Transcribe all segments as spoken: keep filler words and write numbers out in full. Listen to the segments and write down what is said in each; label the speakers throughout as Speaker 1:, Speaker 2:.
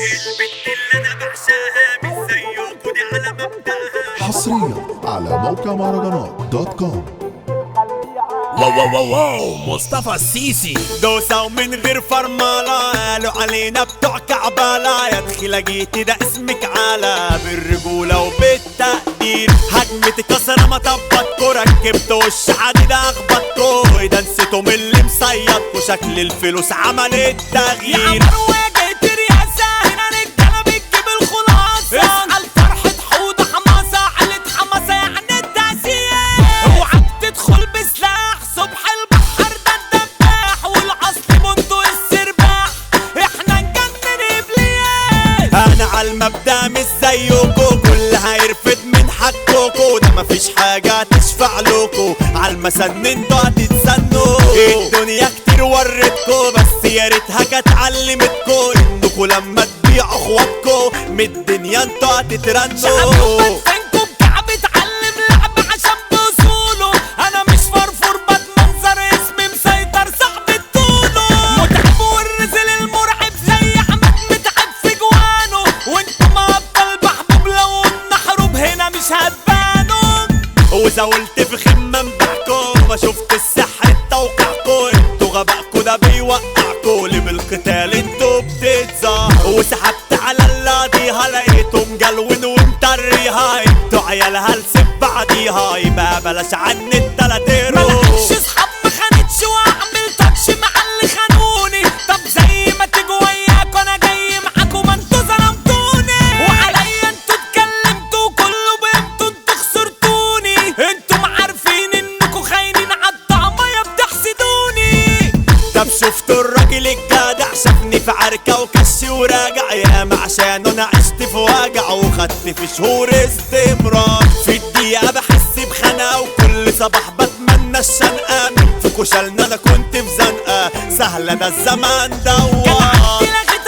Speaker 1: البت اللي انا بعشاها مش زيكوا دي على مبدأها.
Speaker 2: حصريا على موقع مهرجانات دوت كوم.
Speaker 3: واو واو واو واو مصطفى السيسي
Speaker 1: دوسة ومن غير فرمالة، قالوا علينا بتوع كعبالة. يا دخيلة جيتي ده اسمك عالة بالرجولة وبالتقدير. هجمتي كسرة ما طبطكوا، ركبت وش حديد اخبطكوا. ده نسيتوا من اللي مصيدكوا، شكل الفلوس عمل التغيير.
Speaker 4: اسأل فرحة حوض حماسة علت حماسة يعني التأثير. اوعك تدخل بسلاح صبح البحر ده الدباح، والعصر بندق السرباح احنا نجنن ابليس.
Speaker 1: انا عالمبدأ مش زيكوا، كلها يرفد من حقكوا. ده مفيش حاجة تشفع لكوا، عالمسن انتوا هتتسنوا. الدنيا كتير ورتكوا، بس يا ريتها كانت علمتكوا انكوا لما تبيعوا اخواتكوا من الدنيا انتوا هتترنوا.
Speaker 4: شعب بتفنكوا بكعب اتعلم لعب عشان بوصوله. انا مش فرفور بتمنظر اسمي مسيطر صعب الطولو. متعب والرزل المرعب زي احمد متعب في جوانه. وانتوا ما ابطال محبوب، لو قلنا حروب هنا مش هتبانوا.
Speaker 1: وزاولت في خمة مبحكوا، ما شفت السحر توقعكوا. انتوا غباءكوا ده بيوقعكوا، اللي بالقتال انتوا بتتظاهروا. وسحبت على اللاديها لقيتهم جلون ومطريها. انتوا عيالها لسب بعديها، يبقى بلاش عني التلاتيرو.
Speaker 4: ملكش صحاب ما خانتش واعمل تاتش مع اللي خانوني. طب زي ما تيجوا وياكوا انا جاي معاكوا، ما انتوا ظلمتوني. وعليا انتوا اتكلمتوا كله بقيمتوا انتوا خسرتوني. انتوا عارفين انكوا خاينين عالطعمية بتحسدوني.
Speaker 1: طب شفتوا الراجل الجدع شافني في عركة وكش وراجع. ياما عشان انا عشت في وجع وخدت في شهور استمرار. في الدقيقة بحس بخنقة، وكل صباح بتمنى الشنقة. من في كشلنا انا كنت في زنقة، سهلة ده الزمان دوار.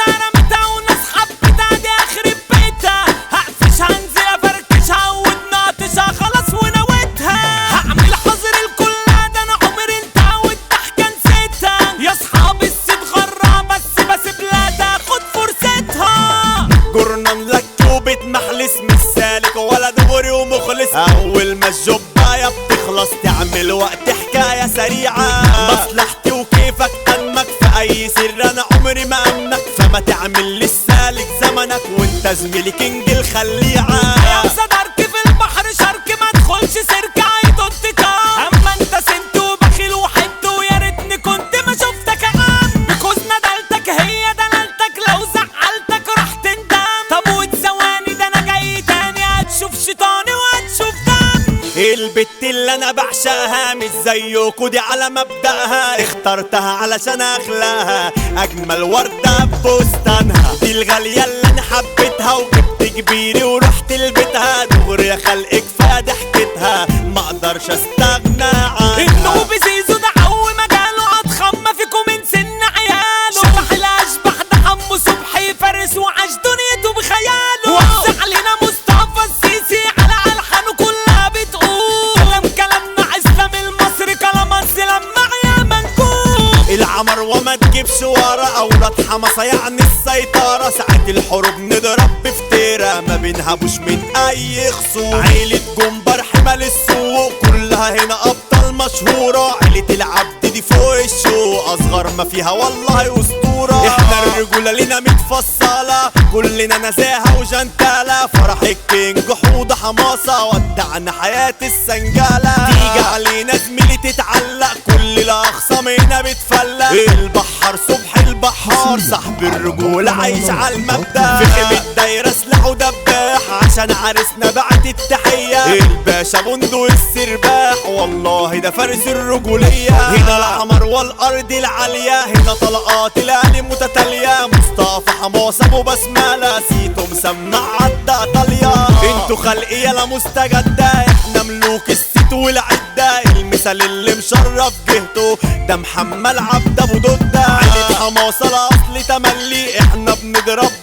Speaker 1: محلس مش سالك ولا دغري ومخلص. اول ما الجباية بتخلص تعمل وقت حكاية سريعة. مصلحتي وكيفك تنمك في اي سر، انا عمري ما امنك. فما تعمل للسالك زمنك، وانت زميلي كينج الخليعة.
Speaker 4: يا صدرك في البحر شرك ما تدخلش سيرك عيطتك. اما انت سنت وبخيل وحد، ويا ريتني كنت ما شفتك عم. بكوز ندلتك هي دلالتك، لو زعلتك راح تندم. طب وتزواني ده انا جاي تاني، هتشوف شيطاني وهتشوف دم.
Speaker 1: البت اللي انا بعشاها مش زيكوا دي على مبدأها. اخترتها علشان اخلاها اجمل وردة ببستانها. دي الغالية اللي انا حبيتها، وجبت كبيري ورحت لبيتها. دغري يا خلق كفاية ضحكتها، ما اقدرش استغنى عنها.
Speaker 4: انه بزيزو ده عو مجاله، هتخمى فيكم من سن عياله. شبح الاشبح ده حمو صبحي فارس، وعاش دنيته بخياله. وزع علينا مصطفى السيسي على الحانه كلها بتقول. كلام كلامنا اسلام المصري كلامس لما يا منكوب.
Speaker 1: العمر وما تجيبش ورا، اولاد حماسة يعني السيطرة. ساعة الحروب نضرب بفتيرة، ما بنهبوش من اي خصوم. عيلة جنبر حمال السوق كلها هنا ابطال مشهورة. عيلة العبد دي فوق الشوق، اصغر ما فيها والله اسطورة. احنا الرجولة لينا متفصلة، كلنا نزاهة وجنتالة. فرح الكينج حوض حماسة، ودعنا حياة السنجالة. تيجي علينا زميلي تتعلق، كل الاخصام هنا بتفلق. البحر صبح البحار صاحب الرجولة عايش على المبدأ. في خيمة دايرة سلاح ودباح، عشان عرسنا بعت التحية. الباشا بندق السرباح، والله ده فارس الرجولية. هنا العمر والارض العالية، هنا طلقات الاهلي متتالية. مصطفى حماسة ابو بسملة، سيتو مسمع عدى طالية. انتوا خلق يالا مستجدة، احنا ملوك الست والعدة. المثال اللي مشرف جهته ده محمد عبد ابو دودة. عيلة حماسة الاصل تملي، احنا بنضرب بتسعة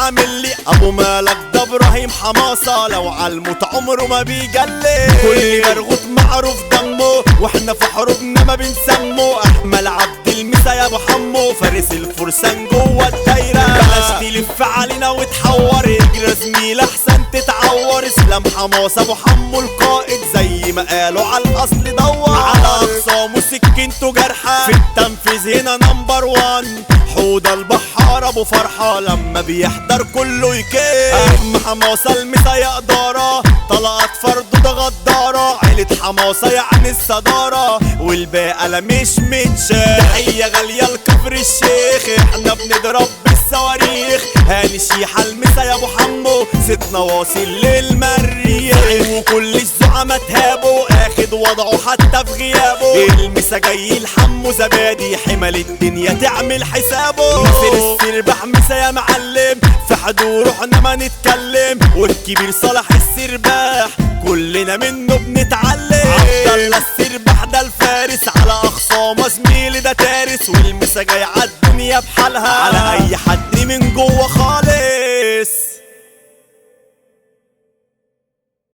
Speaker 1: عامل لي ابو مالك ده ابراهيم حماصة، لو عالموت عمره ما بيجلي، كل مرغوط معروف دمه، واحنا في حروبنا ما بنسمه. احمد عبد المسا يا ابو حمو، فارس الفرسان جوه الدايره، بلاش تلف علينا وتحور، اجري زميل احسن تتعور. اسلام حماصة ابو حمو القائد، زي ما قالوا على الاصل دور، على اخصامه سكنته جرحه، في التنفيذ هنا نمبر وان. حوده البحار ابو فرحه، لما بيحضر كله يكيف. احمد حماصة المسا يا اداره، طلعت فرده ده غداره، عيلة حماصة يعني الصداره، والباقي لا مش متشاف. تحية غالية لكفر الشيخ، احنا بنضرب بالصواريخ. هاني شيحة المسا يا ابو حمو، ستنا واصل للمريخ، وكل الزعما تهابوا، اخد وضعه حتى في غيابه. المسا جاي لحمو زبادي، حمل الدنيا تعمل حسابه. نصر السربح مسا يا معلم، في حضوره احنا ما نتكلم، والكبير صلاح السرباح كلنا منه بنتعلم. عبدالله السربح ده الفارس، على اخصامه زميلي ده تارس، والمسا جاي عالدنيا بحالها، على اي حد من جوه خالص.